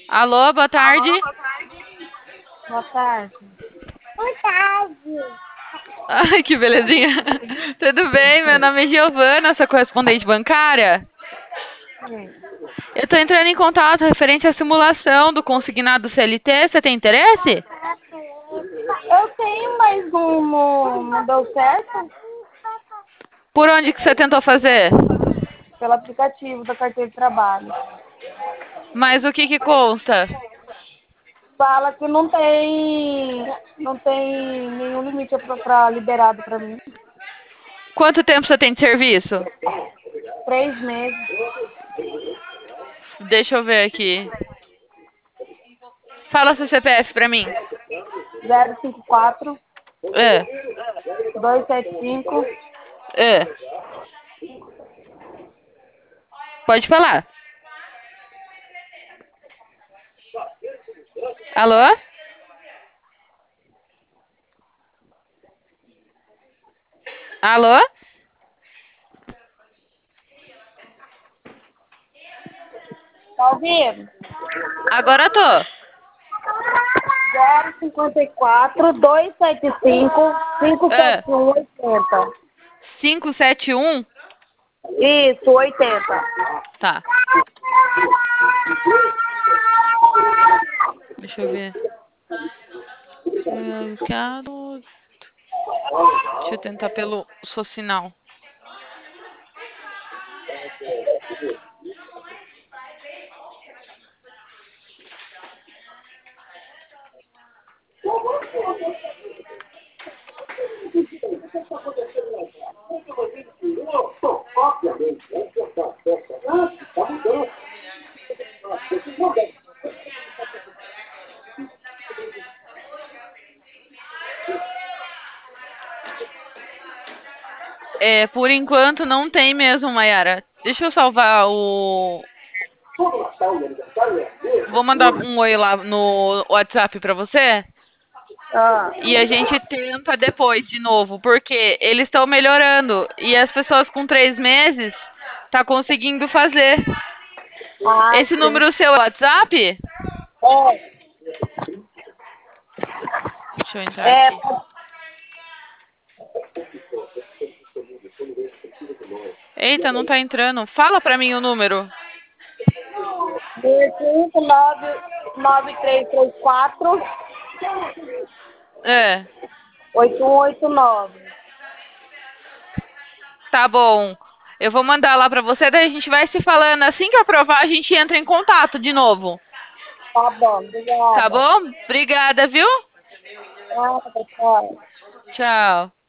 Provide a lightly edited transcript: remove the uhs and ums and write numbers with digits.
Alô, boa tarde. Boa tarde. Boa tarde. Ai, que belezinha. Tudo bem? Meu nome é Giovana, sou correspondente bancária. Eu tô entrando em contato referente à simulação do consignado CLT. Você tem interesse? Eu tenho, mas não deu certo Por onde que você tentou fazer? pelo aplicativo da carteira de trabalho. Mas o que que consta? Fala que não tem nenhum limite pra liberado para mim. Quanto tempo você tem de serviço? 3 meses. Deixa eu ver aqui. Fala seu CPF pra mim. 054 É, 275. é. Pode falar. Alô? Alô? Tá ouvindo? Agora tô. 054 275 É. 571 80. 571? Isso, 80. Tá. Deixa eu ver. Quero. Deixa eu tentar pelo Socinal. É, por enquanto não tem mesmo, Mayara. Deixa eu salvar o. Vou mandar um oi lá no WhatsApp pra você Ah, e a gente tenta depois de novo, porque eles estão melhorando e as pessoas com 3 meses tá conseguindo fazer. ai, Esse sim. número seu é WhatsApp? É, Deixa eu entrar é, aqui. Eita, não tá entrando. Fala pra mim o número. 59334 É, 8189. tá bom. Eu vou mandar lá pra você, daí a gente vai se falando. Assim que aprovar, a gente entra em contato de novo. Tá bom, Tá obrigada. bom? Obrigada, viu? Ah, tchau. Tchau.